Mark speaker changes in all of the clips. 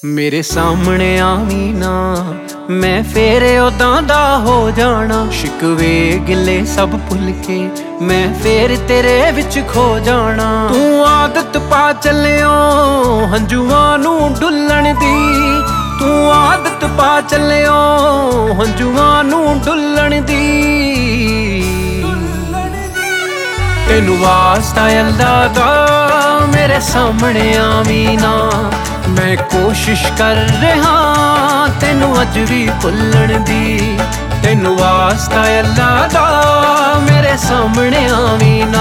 Speaker 1: मेरे सामने आवी ना मैं फेर उदां दा हो जाना। शिकवे गिले सब भुल के मैं फेर तेरे विच खो जाना। तू आदत पा चलियो हंजुआं नू डुल्लण दी, तू आदत पा चलियो हंजुआं नू डुल्लण दी। तेनू वास्ता अल्लाह दा मेरे सामने आवी ना, मैं कोशिश कर रहा तेनू अज भी भुल्लण दी। तेनू वास्ता अल्लाह दा मेरे सामने आवी ना।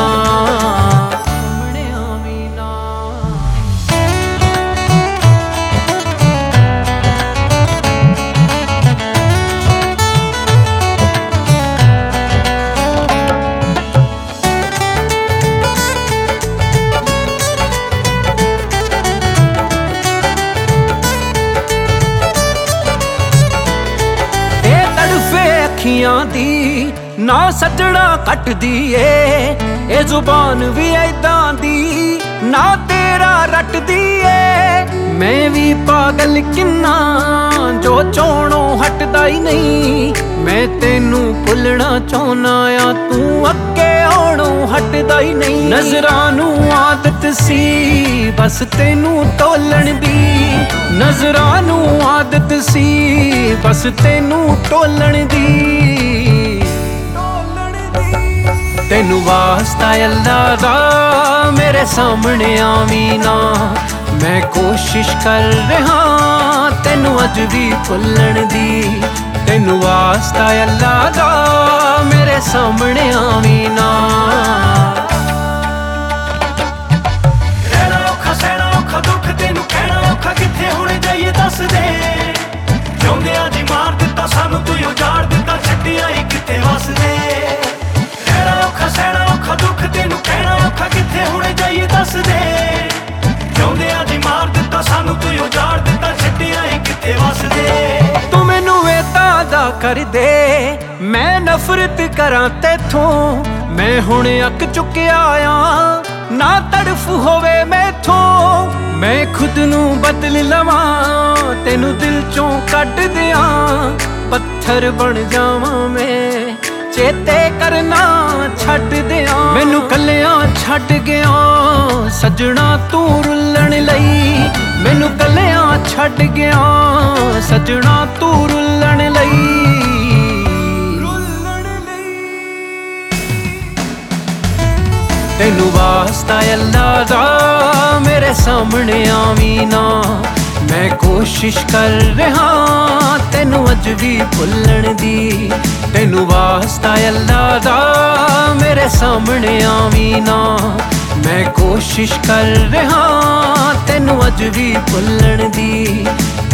Speaker 1: अखियां दी ना सजना कटदी ए जुबान भी ऐदां दी ना तेरा रटदी ए। मैं भी पागल किन्ना जो चोणों हटदा ही नहीं। मैं तेनू भुलना चाहना आ तू अगे आउणों हटदा ही नहीं। नजरां नू आदत सी बस तेनू टोलण दी, नजरां नू आदत सी बस तेनू टोलण दी। तेनू वास्ता अल्लाह दा मेरे सामने आवी ना, मैं कोशिश कर रहा तेनू अज भी भुल्लण दी। तेनू वास्ता अल्लाह दा मेरे सामने आवी ना।
Speaker 2: रहना औखा सहना औखा दुख तेनू कहना औखा किथे हुण जाइए दस दे। जिउंदियां जी मार दिता सानू तू उजाड़ दिता छड्डियां ही किथे वसदे। रहना औखा सहना औखा दुख तेनू कहना औखा किथे हुण जाइए दस दे। जिउंदियां जी मार दिता सानू तू उजाड़ दिता छड्डियां ही किथे वसदे।
Speaker 1: तू मैनू वेदा कर दे मैं नफरत करां तेथों। मैं हुण अक चुकिया आ ना तड़फ होवे मैथों। मैं खुद नू बदल लवां तेनू दिल चों कढ दियां। पत्थर बन जावां मैं चेते करना छड्ड दियां। मैनू कल्लियां छड्ड गया सजना तू रुल्लण लई। मैनू कल्लियां छड्ड गया सजना तू रुल्लण लई। तेनू वास्ता अल्लाह दा मेरे सामने आवी ना, मैं कोशिश कर रहा तेनू अज भी भुल्लण दी। तेनू वास्ता अल्लाह दा मेरे सामने आवी ना, मैं कोशिश कर रहा तेनू अज भी भुल्लण दी।